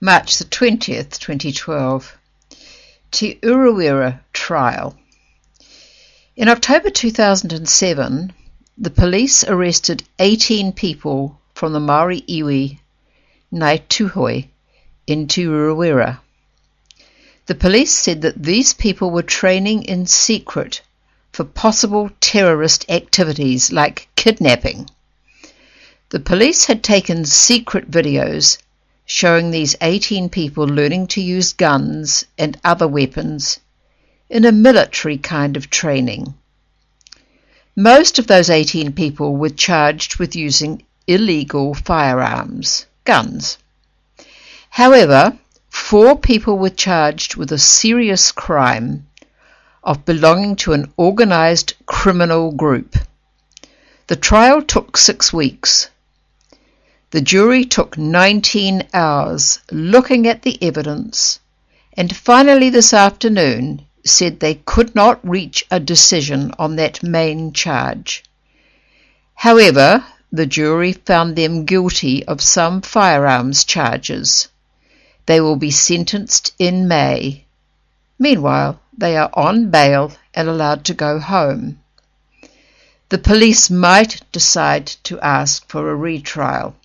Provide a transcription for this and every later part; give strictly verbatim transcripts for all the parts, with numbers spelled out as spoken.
March the twentieth, twenty twelve. Te Urewera trial. In October two thousand seven, the police arrested eighteen people from the Maori iwi Ngāi Tūhoe in Te Urewera. The police said that these people were training in secret for possible terrorist activities like kidnapping. The police had taken secret videos showing these eighteen people learning to use guns and other weapons in a military kind of training. Most of those eighteen people were charged with using illegal firearms, guns. However, four people were charged with a serious crime of belonging to an organized criminal group. The trial took six weeks. The jury took nineteen hours looking at the evidence and finally this afternoon said they could not reach a decision on that main charge. However, the jury found them guilty of some firearms charges. They will be sentenced in May. Meanwhile, they are on bail and allowed to go home. The police might decide to ask for a retrial.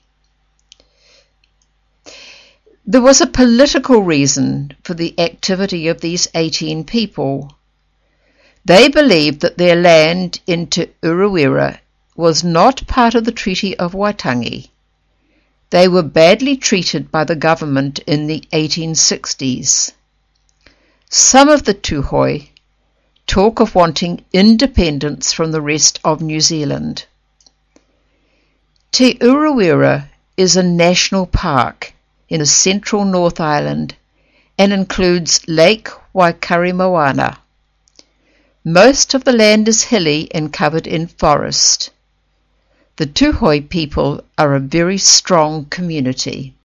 There was a political reason for the activity of these eighteen people. They believed that their land in Te Urewera was not part of the Treaty of Waitangi. They were badly treated by the government in the eighteen sixties. Some of the Tūhoe talk of wanting independence from the rest of New Zealand. Te Urewera is a national park in the central North Island and includes Lake Waikaremoana. Most of the land is hilly and covered in forest. The Tūhoe people are a very strong community.